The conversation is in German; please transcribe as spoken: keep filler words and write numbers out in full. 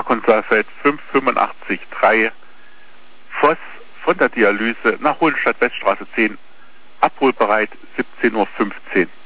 Consalfeld fünf acht fünf drei, Voss von der Dialyse nach Hohenstadt Weststraße zehn, abholbereit siebzehn Uhr fünfzehn.